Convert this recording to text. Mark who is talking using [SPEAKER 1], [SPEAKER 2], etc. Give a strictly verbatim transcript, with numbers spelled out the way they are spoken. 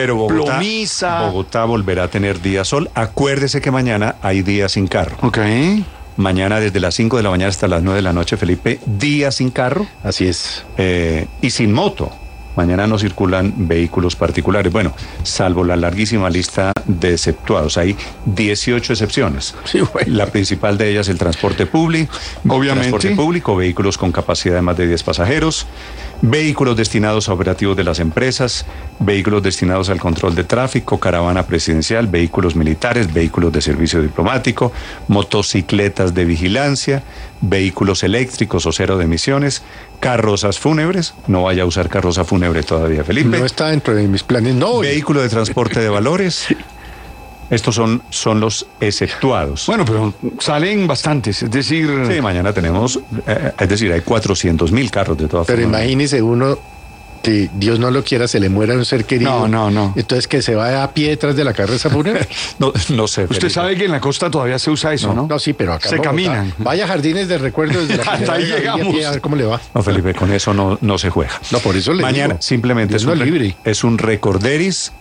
[SPEAKER 1] Pero Bogotá,
[SPEAKER 2] plomiza.
[SPEAKER 1] Bogotá volverá a tener día sol. Acuérdese que mañana hay día sin carro.
[SPEAKER 2] Ok.
[SPEAKER 1] Mañana desde las cinco de la mañana hasta las nueve de la noche, Felipe, día sin carro.
[SPEAKER 2] Así es.
[SPEAKER 1] Eh, y sin moto. Mañana no circulan vehículos particulares. Bueno, salvo la larguísima lista de exceptuados. Hay dieciocho excepciones.
[SPEAKER 2] Sí, bueno.
[SPEAKER 1] La principal de ellas, el transporte público.
[SPEAKER 2] Obviamente.
[SPEAKER 1] Transporte público, vehículos con capacidad de más de diez pasajeros, vehículos destinados a operativos de las empresas, vehículos destinados al control de tráfico, caravana presidencial, vehículos militares, vehículos de servicio diplomático, motocicletas de vigilancia, vehículos eléctricos o cero de emisiones, carrozas fúnebres. No vaya a usar carroza fúnebre todavía, Felipe.
[SPEAKER 2] No está dentro de mis planes, no.
[SPEAKER 1] Vehículo de transporte de valores. Estos son, son los exceptuados.
[SPEAKER 2] Bueno, pero salen bastantes, es decir...
[SPEAKER 1] Sí, mañana tenemos, eh, es decir, hay cuatrocientos mil carros de todas
[SPEAKER 2] Pero
[SPEAKER 1] formas.
[SPEAKER 2] imagínese uno que Dios no lo quiera, se le muera un ser querido.
[SPEAKER 1] No, no, no.
[SPEAKER 2] Entonces que se va a pie detrás de la carroza fúnebre.
[SPEAKER 1] No, no sé.
[SPEAKER 2] Usted
[SPEAKER 1] Felipe.
[SPEAKER 2] sabe que en la costa todavía se usa eso, ¿no? No, sí, pero acá
[SPEAKER 1] Se
[SPEAKER 2] en Bogotá,
[SPEAKER 1] caminan.
[SPEAKER 2] Vaya a Jardines de Recuerdos de la
[SPEAKER 1] Hasta ahí
[SPEAKER 2] General Gaviria,
[SPEAKER 1] llegamos.
[SPEAKER 2] a pie, a ver cómo le va.
[SPEAKER 1] No, Felipe, con eso no, no se juega.
[SPEAKER 2] No, por eso le
[SPEAKER 1] Mañana
[SPEAKER 2] digo.
[SPEAKER 1] simplemente es
[SPEAKER 2] Dios
[SPEAKER 1] un,
[SPEAKER 2] lo
[SPEAKER 1] re-
[SPEAKER 2] libre.
[SPEAKER 1] es un recorderis